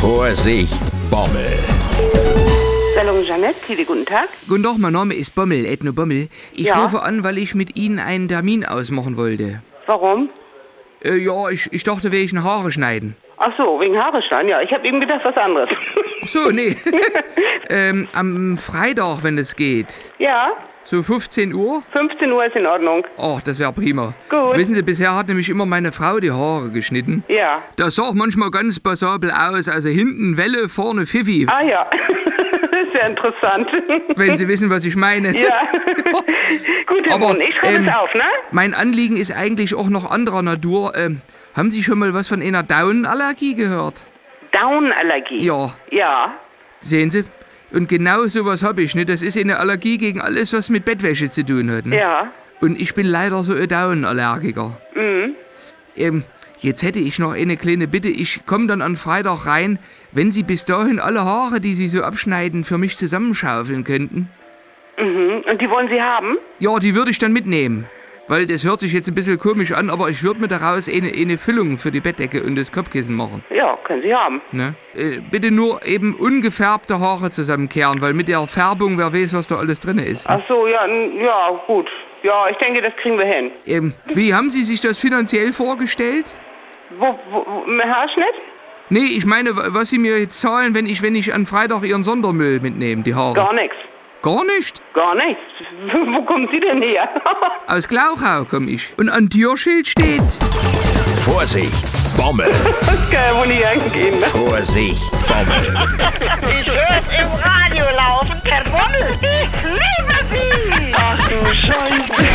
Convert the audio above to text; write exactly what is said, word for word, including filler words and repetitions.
Vorsicht, Bommel. Salon Jeanette, Tide, guten Tag. Guten Tag, mein Name ist Bommel, Edno Bommel. Ich Ja? rufe an, weil ich mit Ihnen einen Termin ausmachen wollte. Warum? Äh, ja, ich, ich dachte, wegen Haare schneiden. Ach so, wegen Haare schneiden. Ja, ich habe eben gedacht, was anderes. Ach so, nee. ähm, am Freitag, wenn es geht. Ja, So fünfzehn Uhr? fünfzehn Uhr ist in Ordnung. Ach, das wäre prima. Gut. Wissen Sie, bisher hat nämlich immer meine Frau die Haare geschnitten. Ja. Das sah auch manchmal ganz passabel aus. Also hinten Welle, vorne Pfiffi. Ah ja, das ist ja interessant. Wenn Sie wissen, was ich meine. Ja. Gut, Herr Aber, Brunn, ich schreibe ähm, es auf, ne? Mein Anliegen ist eigentlich auch noch anderer Natur. Ähm, haben Sie schon mal was von einer Daunenallergie gehört? Daunenallergie. Ja, Ja. sehen Sie? Und genau sowas habe ich, ne? Das ist eine Allergie gegen alles, was mit Bettwäsche zu tun hat, ne? Ja. Und ich bin leider so ein Daunenallergiker. Mhm. Ähm, jetzt hätte ich noch eine kleine Bitte. Ich komme dann am Freitag rein, wenn Sie bis dahin alle Haare, die Sie so abschneiden, für mich zusammenschaufeln könnten. Mhm. Und die wollen Sie haben? Ja, die würde ich dann mitnehmen. Weil das hört sich jetzt ein bisschen komisch an, aber ich würde mir daraus eine, eine Füllung für die Bettdecke und das Kopfkissen machen. Ja, können Sie haben. Ne? Äh, bitte nur eben ungefärbte Haare zusammenkehren, weil mit der Färbung, wer weiß, was da alles drin ist. Ne? Ach so, ja, n- ja, gut. Ja, ich denke, das kriegen wir hin. Ähm, wie haben Sie sich das finanziell vorgestellt? Wo, wo, wo im Haarschnitt? Nee, ich meine, wa- was Sie mir jetzt zahlen, wenn ich, wenn ich an Freitag Ihren Sondermüll mitnehme, die Haare. Gar nichts. Gar nicht? Gar nichts. Wo kommen Sie denn her? Aus Glauchau komme ich. Und an Türschild steht... Vorsicht, Bommel. Das kann ja wohl nicht angehen, ne? Vorsicht, Bommel. Ich hör's im Radio laufen. Herr Bommel, ich liebe Sie. Ach du Scheiße.